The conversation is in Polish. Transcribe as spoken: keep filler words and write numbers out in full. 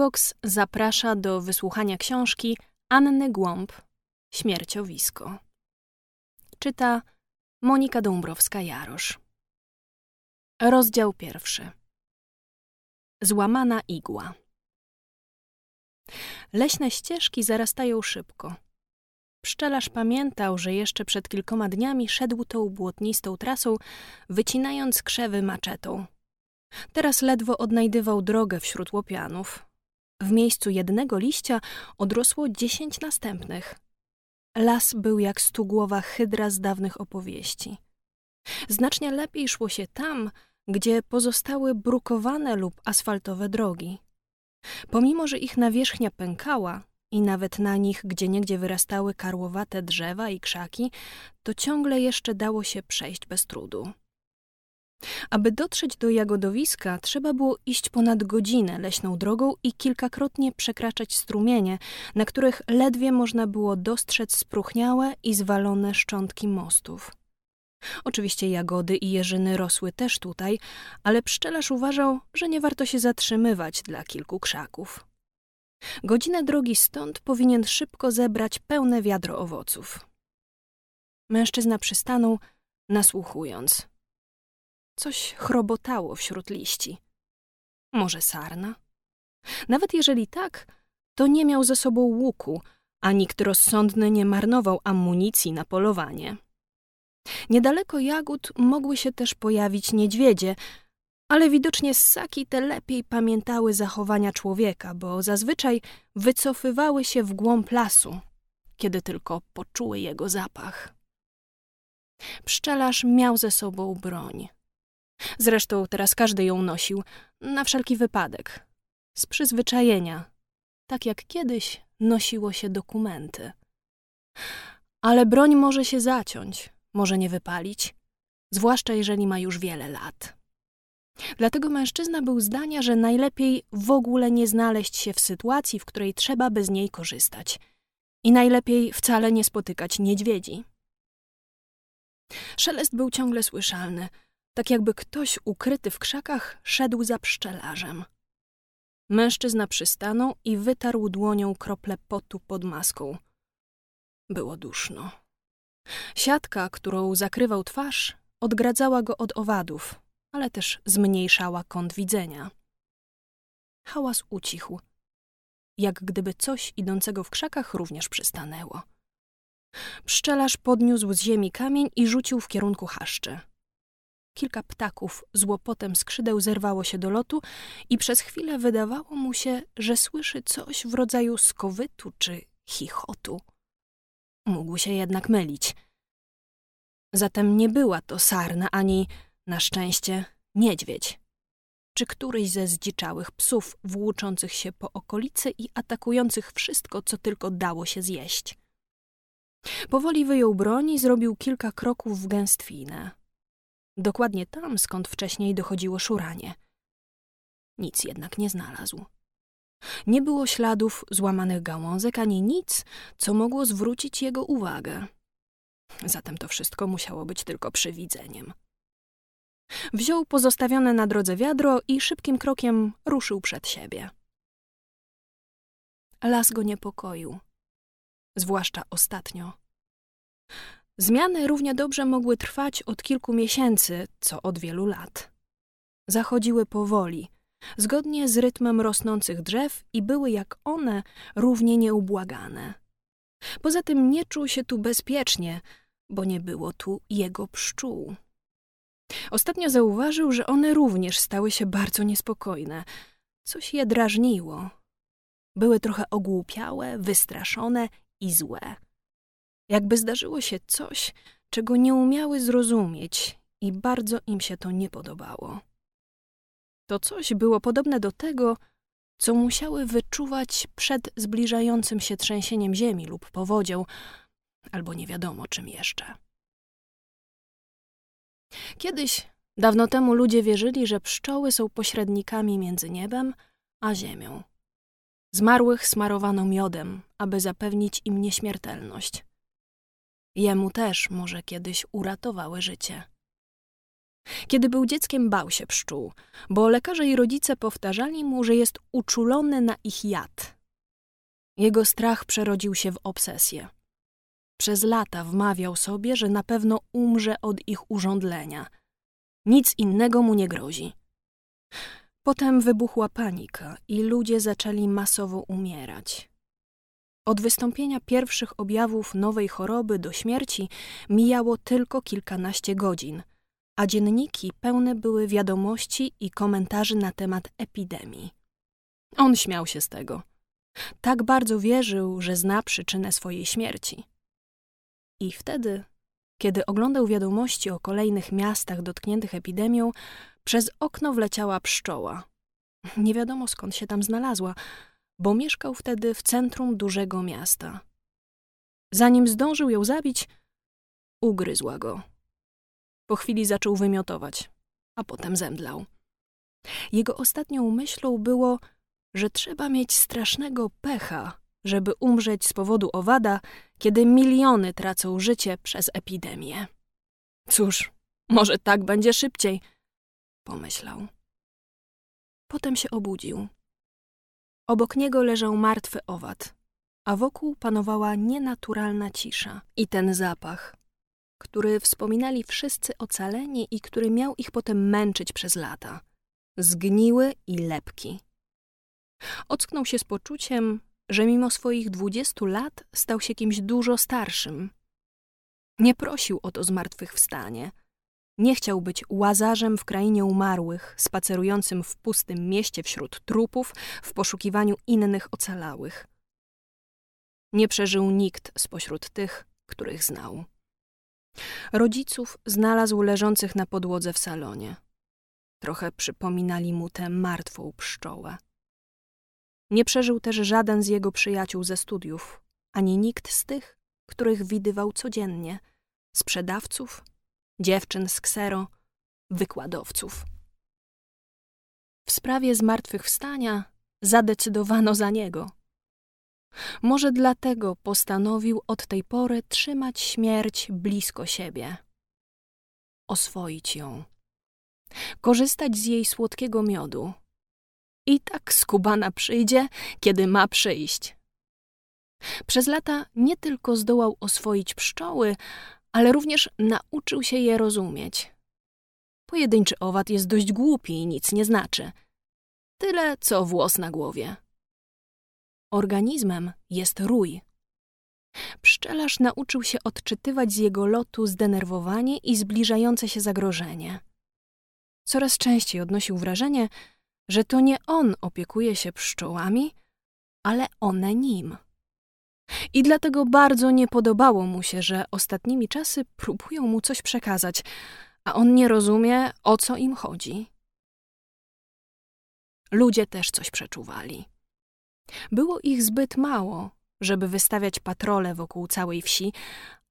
Box zaprasza do wysłuchania książki Anny Głąb Śmierciowisko. Czyta Monika Dąbrowska-Jarosz. Rozdział pierwszy. Złamana igła. Leśne ścieżki zarastają szybko. Pszczelarz pamiętał, że jeszcze przed kilkoma dniami szedł tą błotnistą trasą, wycinając krzewy maczetą. Teraz ledwo odnajdywał drogę wśród łopianów. W miejscu jednego liścia odrosło dziesięć następnych. Las był jak stugłowa hydra z dawnych opowieści. Znacznie lepiej szło się tam, gdzie pozostały brukowane lub asfaltowe drogi. Pomimo że ich nawierzchnia pękała i nawet na nich gdzieniegdzie wyrastały karłowate drzewa i krzaki, to ciągle jeszcze dało się przejść bez trudu. Aby dotrzeć do jagodowiska, trzeba było iść ponad godzinę leśną drogą i kilkakrotnie przekraczać strumienie, na których ledwie można było dostrzec spróchniałe i zwalone szczątki mostów. Oczywiście jagody i jeżyny rosły też tutaj, ale pszczelarz uważał, że nie warto się zatrzymywać dla kilku krzaków. Godzinę drogi stąd powinien szybko zebrać pełne wiadro owoców. Mężczyzna przystanął, nasłuchując. Coś chrobotało wśród liści. Może sarna? Nawet jeżeli tak, to nie miał ze sobą łuku, a nikt rozsądny nie marnował amunicji na polowanie. Niedaleko jagód mogły się też pojawić niedźwiedzie, ale widocznie ssaki te lepiej pamiętały zachowania człowieka, bo zazwyczaj wycofywały się w głąb lasu, kiedy tylko poczuły jego zapach. Pszczelarz miał ze sobą broń. Zresztą teraz każdy ją nosił, na wszelki wypadek, z przyzwyczajenia, tak jak kiedyś nosiło się dokumenty. Ale broń może się zaciąć, może nie wypalić, zwłaszcza jeżeli ma już wiele lat. Dlatego mężczyzna był zdania, że najlepiej w ogóle nie znaleźć się w sytuacji, w której trzeba by z niej korzystać. I najlepiej wcale nie spotykać niedźwiedzi. Szelest był ciągle słyszalny, tak jakby ktoś ukryty w krzakach szedł za pszczelarzem. Mężczyzna przystanął i wytarł dłonią krople potu pod maską. Było duszno. Siatka, którą zakrywał twarz, odgradzała go od owadów, ale też zmniejszała kąt widzenia. Hałas ucichł, jak gdyby coś idącego w krzakach również przystanęło. Pszczelarz podniósł z ziemi kamień i rzucił w kierunku chaszczy. Kilka ptaków z łopotem skrzydeł zerwało się do lotu i przez chwilę wydawało mu się, że słyszy coś w rodzaju skowytu czy chichotu. Mógł się jednak mylić. Zatem nie była to sarna ani, na szczęście, niedźwiedź, czy któryś ze zdziczałych psów włóczących się po okolicy i atakujących wszystko, co tylko dało się zjeść. Powoli wyjął broń i zrobił kilka kroków w gęstwinę. Dokładnie tam, skąd wcześniej dochodziło szuranie. Nic jednak nie znalazł. Nie było śladów złamanych gałązek, ani nic, co mogło zwrócić jego uwagę. Zatem to wszystko musiało być tylko przywidzeniem. Wziął pozostawione na drodze wiadro i szybkim krokiem ruszył przed siebie. Las go niepokoił, zwłaszcza ostatnio. Zmiany równie dobrze mogły trwać od kilku miesięcy, co od wielu lat. Zachodziły powoli, zgodnie z rytmem rosnących drzew i były jak one równie nieubłagane. Poza tym nie czuł się tu bezpiecznie, bo nie było tu jego pszczół. Ostatnio zauważył, że one również stały się bardzo niespokojne. Coś je drażniło. Były trochę ogłupiałe, wystraszone i złe. Jakby zdarzyło się coś, czego nie umiały zrozumieć i bardzo im się to nie podobało. To coś było podobne do tego, co musiały wyczuwać przed zbliżającym się trzęsieniem ziemi lub powodzią, albo nie wiadomo czym jeszcze. Kiedyś, dawno temu ludzie wierzyli, że pszczoły są pośrednikami między niebem a ziemią. Zmarłych smarowano miodem, aby zapewnić im nieśmiertelność. Jemu też może kiedyś uratowały życie. Kiedy był dzieckiem, bał się pszczół, bo lekarze i rodzice powtarzali mu, że jest uczulony na ich jad. Jego strach przerodził się w obsesję. Przez lata wmawiał sobie, że na pewno umrze od ich urządlenia. Nic innego mu nie grozi. Potem wybuchła panika i ludzie zaczęli masowo umierać. Od wystąpienia pierwszych objawów nowej choroby do śmierci mijało tylko kilkanaście godzin, a dzienniki pełne były wiadomości i komentarzy na temat epidemii. On śmiał się z tego. Tak bardzo wierzył, że zna przyczynę swojej śmierci. I wtedy, kiedy oglądał wiadomości o kolejnych miastach dotkniętych epidemią, przez okno wleciała pszczoła. Nie wiadomo, skąd się tam znalazła, bo mieszkał wtedy w centrum dużego miasta. Zanim zdążył ją zabić, ugryzła go. Po chwili zaczął wymiotować, a potem zemdlał. Jego ostatnią myślą było, że trzeba mieć strasznego pecha, żeby umrzeć z powodu owada, kiedy miliony tracą życie przez epidemię. Cóż, może tak będzie szybciej, pomyślał. Potem się obudził. Obok niego leżał martwy owad, a wokół panowała nienaturalna cisza i ten zapach, który wspominali wszyscy ocaleni i który miał ich potem męczyć przez lata. Zgniły i lepki. Ocknął się z poczuciem, że mimo swoich dwudziestu lat stał się kimś dużo starszym. Nie prosił o to zmartwychwstanie. Nie chciał być łazarzem w krainie umarłych, spacerującym w pustym mieście wśród trupów w poszukiwaniu innych ocalałych. Nie przeżył nikt spośród tych, których znał. Rodziców znalazł leżących na podłodze w salonie. Trochę przypominali mu tę martwą pszczołę. Nie przeżył też żaden z jego przyjaciół ze studiów, ani nikt z tych, których widywał codziennie, sprzedawców, dziewczyn z ksero, wykładowców. W sprawie zmartwychwstania zadecydowano za niego. Może dlatego postanowił od tej pory trzymać śmierć blisko siebie, oswoić ją, korzystać z jej słodkiego miodu. I tak skubana przyjdzie, kiedy ma przyjść. Przez lata nie tylko zdołał oswoić pszczoły, ale również nauczył się je rozumieć. Pojedynczy owad jest dość głupi i nic nie znaczy. Tyle, co włos na głowie. Organizmem jest rój. Pszczelarz nauczył się odczytywać z jego lotu zdenerwowanie i zbliżające się zagrożenie. Coraz częściej odnosił wrażenie, że to nie on opiekuje się pszczołami, ale one nim. I dlatego bardzo nie podobało mu się, że ostatnimi czasy próbują mu coś przekazać, a on nie rozumie, o co im chodzi. Ludzie też coś przeczuwali. Było ich zbyt mało, żeby wystawiać patrole wokół całej wsi,